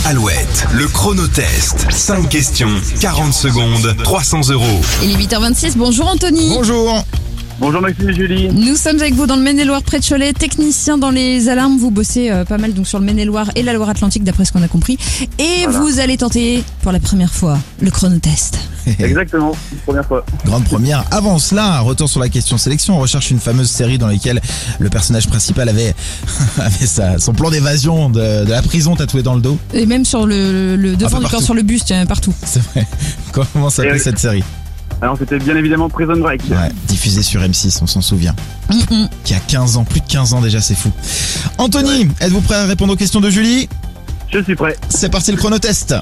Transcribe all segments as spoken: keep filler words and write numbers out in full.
Alouette, le chronotest. cinq questions, quarante secondes, trois cents euros. Il est huit heures vingt-six, bonjour Anthony. Bonjour. Bonjour Maxime et Julie. Nous sommes avec vous dans le Maine-et-Loire près de Cholet, technicien dans les alarmes. Vous bossez euh, pas mal donc sur le Maine-et-Loire et la Loire-Atlantique d'après ce qu'on a compris. Et Voilà. vous allez tenter pour la première fois le chronotest. Exactement, première fois. Grande première. Avant cela, retour sur la question sélection. On recherche une fameuse série dans laquelle le personnage principal avait, avait sa, son plan d'évasion de, de la prison tatoué dans le dos. Et même sur le, le devant peu du corps, partout. sur le buste, euh, partout. C'est vrai. Comment s'appelait Et oui. cette série? Alors c'était bien évidemment Prison Break. Ouais, diffusée sur M six, on s'en souvient. Hum, hum. Qui a quinze ans, plus de quinze ans déjà, c'est fou. Anthony, êtes-vous prêt à répondre aux questions de Julie? Je suis prêt. C'est parti le chronotest.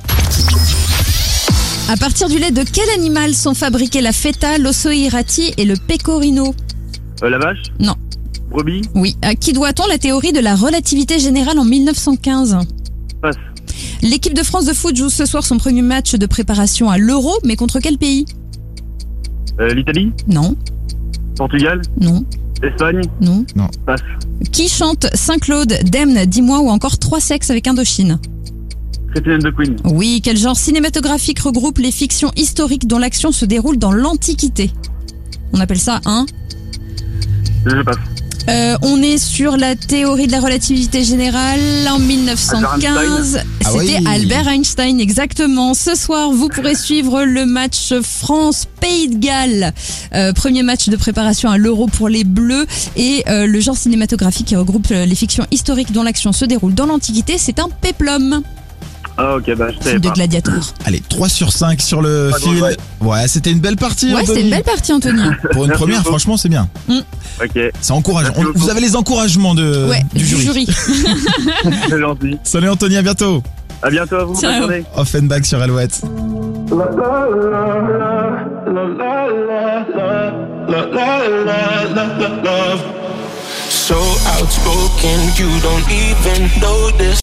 À partir du lait de quel animal sont fabriqués la feta, l'osso irati et le pecorino? Euh, la vache. Non. Brebis. Oui. À qui doit-on la théorie de la relativité générale en mille neuf cent quinze? Passe. L'équipe de France de foot joue ce soir son premier match de préparation à l'Euro, mais contre quel pays? Euh, L'Italie. Non, Portugal. non, Espagne. non. Passe. Qui chante Saint-Claude, Demne, Dis-moi ou encore Trois sexes avec Indochine? Christine de Queen. Oui, quel genre cinématographique regroupe les fictions historiques dont l'action se déroule dans l'Antiquité? On appelle ça un... Je passe. Euh, on est sur la théorie de la relativité générale en mille neuf cent quinze. Ah C'était oui. Albert Einstein, exactement. Ce soir, vous pourrez suivre le match France-Pays de Galles. Euh, premier match de préparation à l'Euro pour les Bleus. Et euh, le genre cinématographique qui regroupe euh, les fictions historiques dont l'action se déroule dans l'Antiquité, c'est un péplum. Ah ok, bah je savais Film de pas. gladiateur. Allez, trois sur cinq sur le Pas fil. drôle, Ouais, c'était une belle partie. Ouais, Anthony. c'était une belle partie, Anthony. Pour une Merci première, beaucoup. franchement, c'est bien. Ok, C'est encourageant. Merci On- beaucoup. vous avez les encouragements de, Ouais, du jury. c'est gentil. Salut Anthony, à bientôt. À bientôt à vous. Ciao. Bonne journée. Offenbach sur Alouette. So outspoken, you don't even know this.